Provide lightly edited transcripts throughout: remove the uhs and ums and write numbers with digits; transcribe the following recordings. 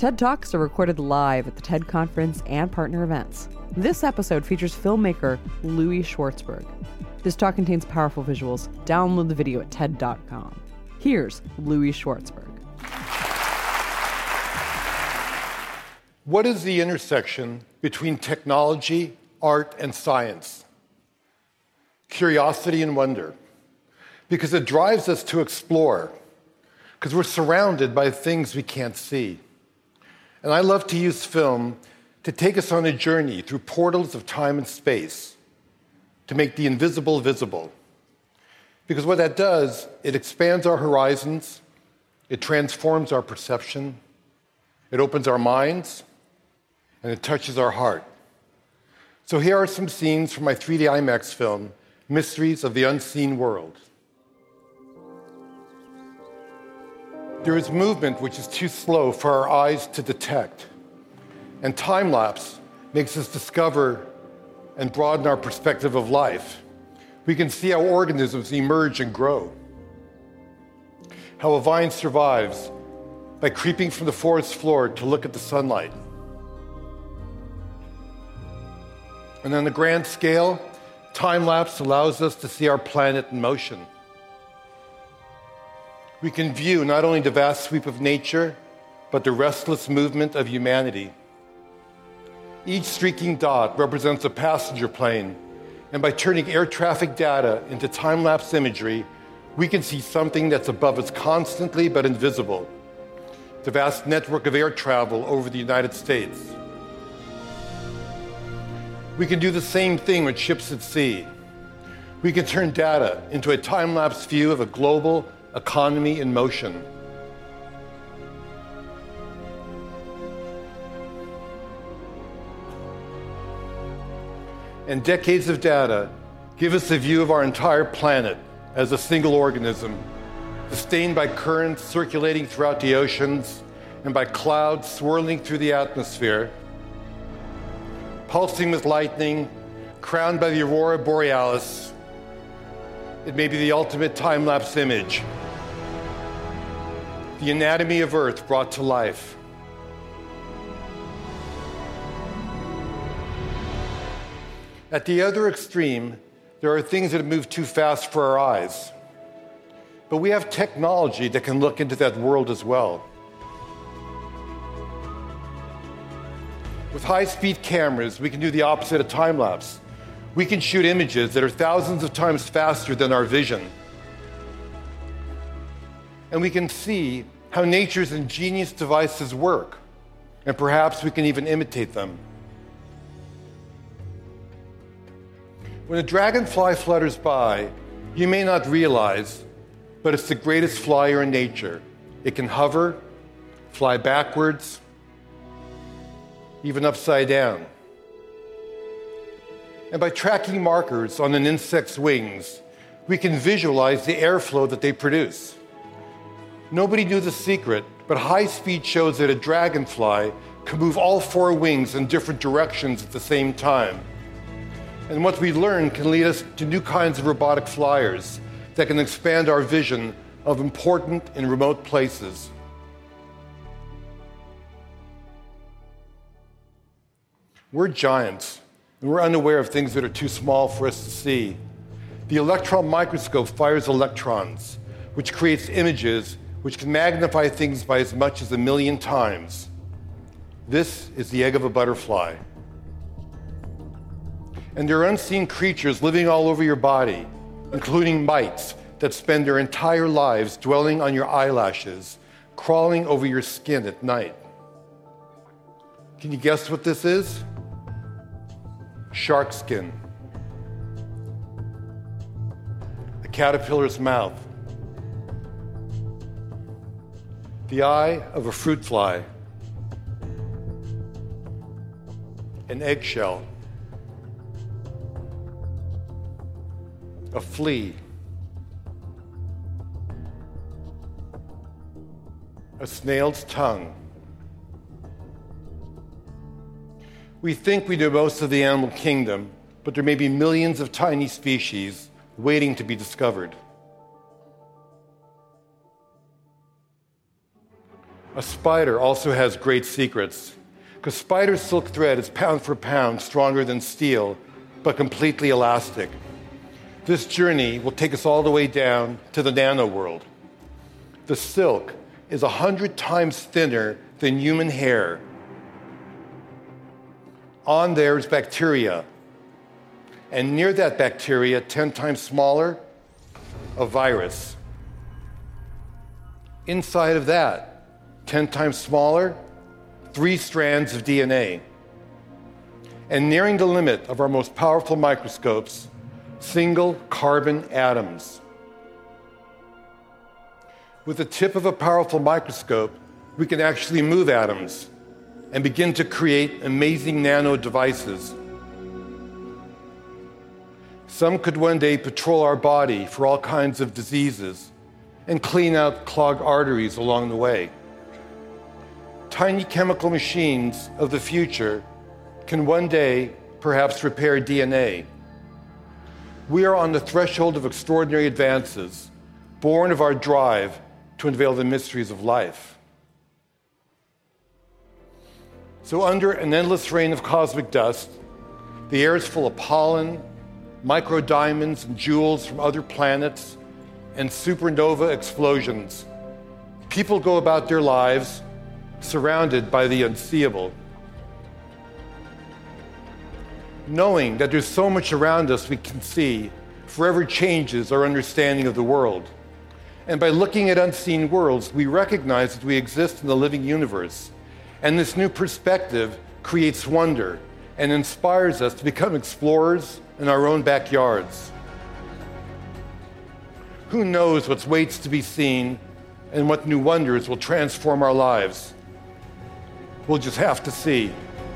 TED Talks are recorded live at the TED Conference and partner events. This episode features filmmaker Louis Schwartzberg. This talk contains powerful visuals. Download the video at TED.com. Here's Louis Schwartzberg. What is the intersection between technology, art, and science? Curiosity and wonder. Because it drives us to explore. Because we're surrounded by things we can't see. And I love to use film to take us on a journey through portals of time and space, to make the invisible visible. Because what that does, it expands our horizons, it transforms our perception, it opens our minds, and it touches our heart. So here are some scenes from my 3D IMAX film, Mysteries of the Unseen World. There is movement which is too slow for our eyes to detect. And time-lapse makes us discover and broaden our perspective of life. We can see how organisms emerge and grow. How a vine survives by creeping from the forest floor to look at the sunlight. And on the grand scale, time-lapse allows us to see our planet in motion. We can view not only the vast sweep of nature, but the restless movement of humanity. Each streaking dot represents a passenger plane, and by turning air traffic data into time-lapse imagery, we can see something that's above us constantly but invisible. The vast network of air travel over the United States. We can do the same thing with ships at sea. We can turn data into a time-lapse view of a global economy in motion. And decades of data give us a view of our entire planet as a single organism, sustained by currents circulating throughout the oceans and by clouds swirling through the atmosphere, pulsing with lightning, crowned by the aurora borealis. It may be the ultimate time-lapse image. The anatomy of Earth brought to life. At the other extreme, there are things that move too fast for our eyes. But we have technology that can look into that world as well. With high-speed cameras, we can do the opposite of time-lapse. We can shoot images that are thousands of times faster than our vision. And we can see how nature's ingenious devices work. And perhaps we can even imitate them. When a dragonfly flutters by, you may not realize, but it's the greatest flyer in nature. It can hover, fly backwards, even upside down. And by tracking markers on an insect's wings, we can visualize the airflow that they produce. Nobody knew the secret, but high speed shows that a dragonfly can move all four wings in different directions at the same time. And what we learn can lead us to new kinds of robotic flyers that can expand our vision of important and remote places. We're giants, and we're unaware of things that are too small for us to see. The electron microscope fires electrons, which creates images which can magnify things by as much as 1,000,000 times. This is the egg of a butterfly. And there are unseen creatures living all over your body, including mites that spend their entire lives dwelling on your eyelashes, crawling over your skin at night. Can you guess what this is? Shark skin. A caterpillar's mouth. The eye of a fruit fly. An eggshell. A flea. A snail's tongue. We think we know most of the animal kingdom, but there may be millions of tiny species waiting to be discovered. A spider also has great secrets, because spider silk thread is pound for pound stronger than steel, but completely elastic. This journey will take us all the way down to the nano world. The silk is 100 times thinner than human hair. On there is bacteria, and near that bacteria, 10 times smaller, a virus. Inside of that, 10 times smaller, 3 strands of DNA. And nearing the limit of our most powerful microscopes, single carbon atoms. With the tip of a powerful microscope, we can actually move atoms and begin to create amazing nano devices. Some could one day patrol our body for all kinds of diseases and clean out clogged arteries along the way. Tiny chemical machines of the future can one day perhaps repair DNA. We are on the threshold of extraordinary advances, born of our drive to unveil the mysteries of life. So under an endless rain of cosmic dust, the air is full of pollen, microdiamonds and jewels from other planets, and supernova explosions. People go about their lives surrounded by the unseeable. Knowing that there's so much around us we can see forever changes our understanding of the world. And by looking at unseen worlds, we recognize that we exist in the living universe. And this new perspective creates wonder and inspires us to become explorers in our own backyards. Who knows what waits to be seen and what new wonders will transform our lives? We'll just have to see.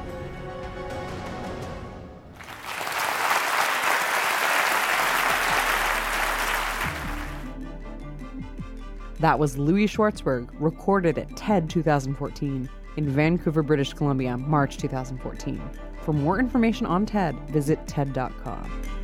That was Louis Schwartzberg, recorded at TED 2014 in Vancouver, British Columbia, March 2014. For more information on TED, visit TED.com.